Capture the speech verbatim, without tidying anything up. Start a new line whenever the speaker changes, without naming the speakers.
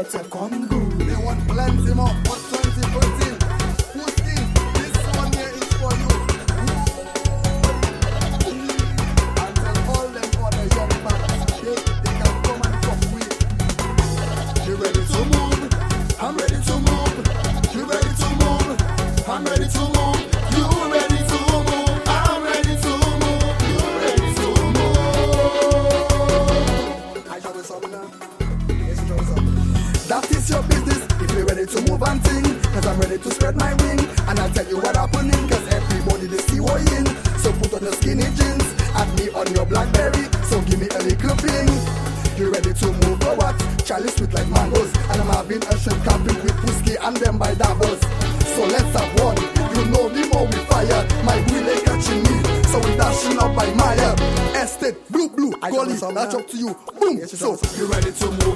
better come good.
They want plenty more, but twenty fourteen. Whiskey, this one here is for you. And tell all them for the young man, they, they can come and come with. You ready to move? I'm ready to move. You ready to move? I'm ready to move. You ready to move? I'm ready to move. You ready to move? I shall be something now. Yes, you shall be something. That is your business if you're ready to move and ting. Cause I'm ready to spread my wing. And I'll tell you what happening. Cause everybody they see what in. So put on your skinny jeans. Add me on your Blackberry. So give me a little ping. You ready to move or what? Charlie sweet like mangoes. And I'm having a shrimp camping with whiskey and them by doubles. So let's have one. You know the more we fire. My wheel ain't catching me. So we dashing up by Maya. Estate, blue, blue, golly, that's up to you. Boom. So you ready to move?